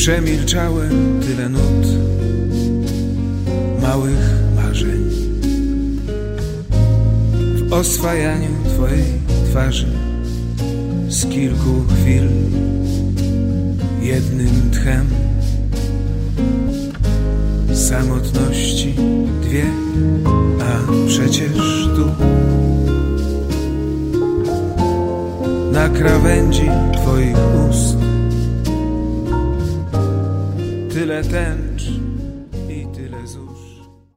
Przemilczałem tyle nut, małych marzeń w oswajaniu twojej twarzy. Z kilku chwil jednym tchem samotności dwie, a przecież tu na krawędzi twoich ust tyle tęcz